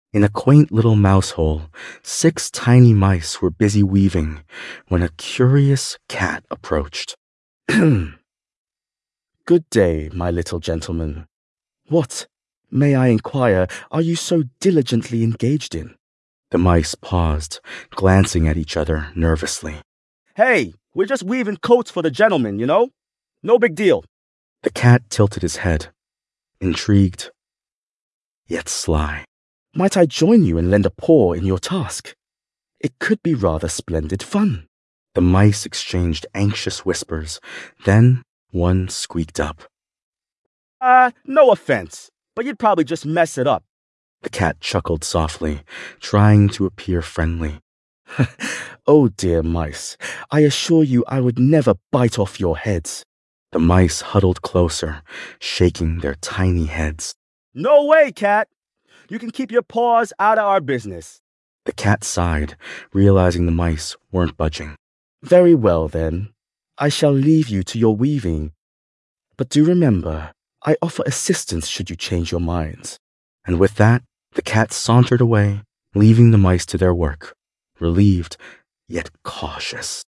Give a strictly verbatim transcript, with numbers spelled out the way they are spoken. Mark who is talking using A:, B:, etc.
A: In a quaint little mouse hole, six tiny mice were busy weaving when a curious cat approached. Good day, my little gentleman. What, may I inquire, are you so diligently engaged in? The mice paused, glancing at each other nervously.
B: Hey, we're just weaving coats for the gentleman, you know? No big deal.
A: The cat tilted his head, intrigued, yet sly. Might I join you and lend a paw in your task? It could be rather splendid fun. The mice exchanged anxious whispers. Then one squeaked up.
B: Uh, no offense, but you'd probably just mess it up.
A: The cat chuckled softly, trying to appear friendly. Oh dear mice, I assure you I would never bite off your heads. The mice huddled closer, shaking their tiny heads.
B: No way, cat. You can keep your paws out of our business.
A: The cat sighed, realizing the mice weren't budging. Very well, then. I shall leave you to your weaving. But do remember, I offer assistance should you change your minds. And with that, the cat sauntered away, leaving the mice to their work, relieved yet cautious.